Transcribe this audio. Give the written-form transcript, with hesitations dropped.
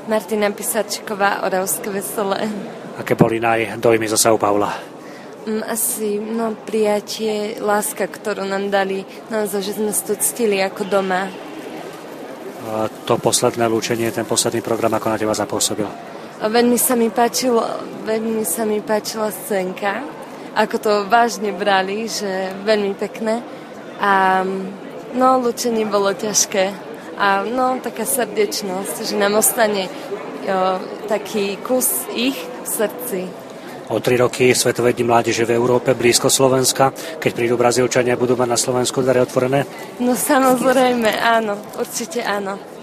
Martina Pisačková, Oravské Veselé. Aké boli najdojmy zo São Paula? Asi prijatie, láska, ktorú nám dali, naozaj, že sme to ctili ako doma. A to posledné lúčenie, ten posledný program, ako na teba zapôsobil? Veľmi sa mi páčila scénka, ako to vážne brali, že veľmi pekné. A lúčenie bolo ťažké. A taká srdečnosť, že nám ostane taký kus ich v srdci. O 3 roky Svetové dni mládeže v Európe, blízko Slovenska. Keď prídu Brazílčania, budú mať na Slovensku dvere otvorené? No samozrejme, áno, určite áno.